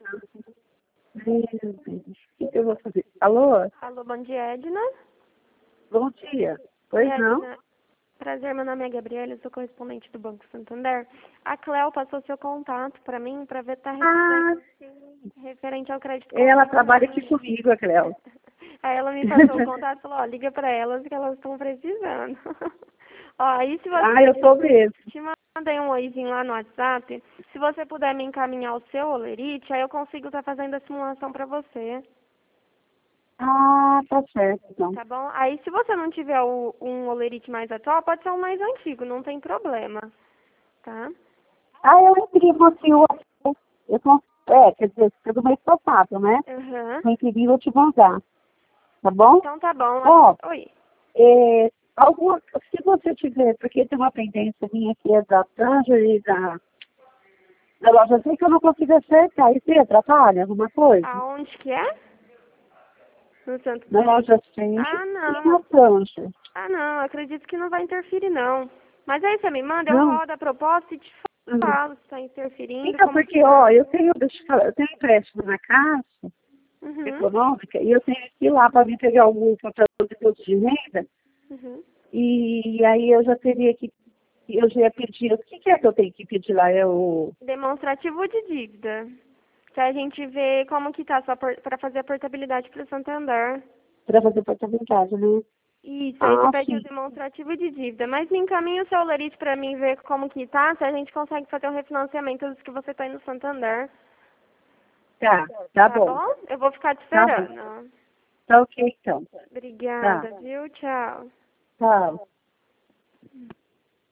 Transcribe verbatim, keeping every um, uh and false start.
Meu Deus, o que que eu vou fazer? Alô? Alô, bom dia, Edna. Bom dia. Pois não? Edna, prazer, meu nome é Gabriela, eu sou correspondente do Banco Santander. A Cleo passou seu contato para mim para ver se está Ah, recebendo referente ao crédito ela consignado. trabalha aqui comigo, a Cleo. Aí ela me passou o contato e falou, ó, liga para elas que elas estão precisando. Ó, aí se você... Ah, eu sou mesmo. Te mandei um oizinho lá no WhatsApp. Se você puder me encaminhar o seu olerite, aí eu consigo estar fazendo a simulação para você. Ah, tá certo, então. Tá bom? Aí se você não tiver o, um olerite mais atual, pode ser um mais antigo, não tem problema. Tá? Ah, eu imprimo aqui o... Eu cons- é, quer dizer, é do mês passado, né? Uhum. Eu imprimi e vou te mandar. Tá bom? Então tá bom. Ó, Oi. é, alguma, se você tiver, porque tem uma pendência minha aqui, é da Tanger e da, da loja, sei que eu não consigo acertar. Isso aí atrapalha alguma coisa? Aonde que é? No Santo Na André. loja Tanger Ah, e na não. Tanger. Ah, não. Acredito que não vai interferir, não. Mas aí você me manda, eu Não? rodo a proposta e te Hum. falo se tá interferindo, Então, como que porque, tá. ó, eu tenho, deixa eu falar, eu tenho empréstimo na Caixa Uhum. Econômica e eu tenho que ir lá para me pegar o computador de imposto de renda Uhum. e aí eu já teria que, eu já ia pedir, o que, que é que eu tenho que pedir lá? É o, Demonstrativo de dívida. Que a gente vê como que tá para fazer a portabilidade para o Santander. para fazer portabilidade, né? Isso, aí você Ah, pede o sim. demonstrativo de dívida. Mas me encaminha o seu lerite para mim ver como que tá, se a gente consegue fazer o refinanciamento dos que você tá aí no Santander. Tá, tá Tá bom. bom? Eu vou ficar te Tá bom. esperando. Tá ok, então. Tá. Obrigada, viu? Tchau. Tchau.